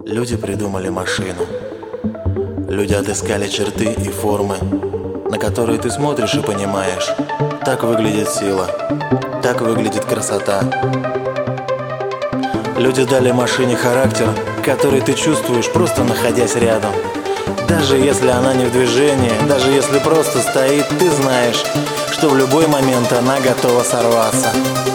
Люди придумали машину. Люди отыскали черты и формы, на которые ты смотришь и понимаешь: так выглядит сила, так выглядит красота. Люди дали машине характер, который ты чувствуешь, просто находясь рядом. Даже если она не в движении, даже если просто стоит, ты знаешь, что в любой момент она готова сорваться.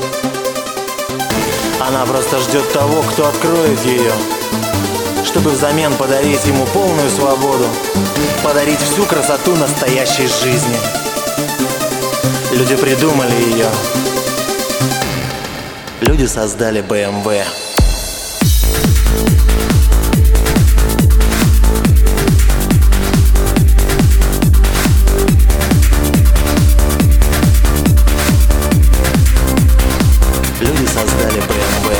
Она просто ждет того, кто откроет ее, чтобы взамен подарить ему полную свободу, подарить всю красоту настоящей жизни. Люди придумали ее. Люди создали BMW. Люди создали BMW.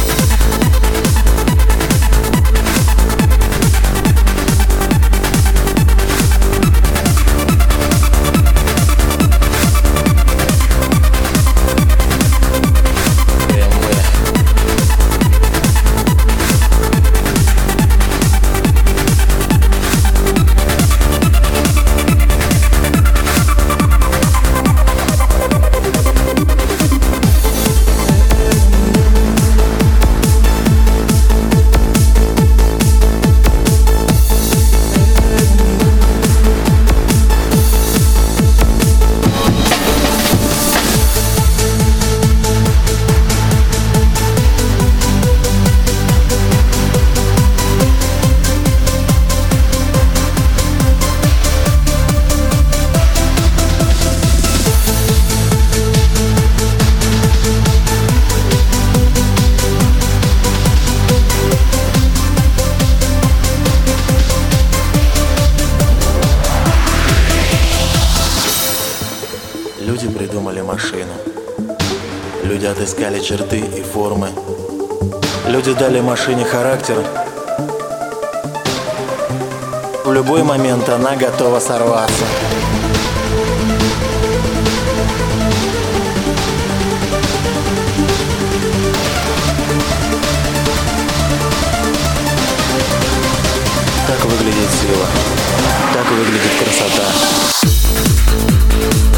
Люди придумали машину. Люди отыскали черты и формы. Люди дали машине характер. В любой момент она готова сорваться. Так выглядит сила, так выглядит красота.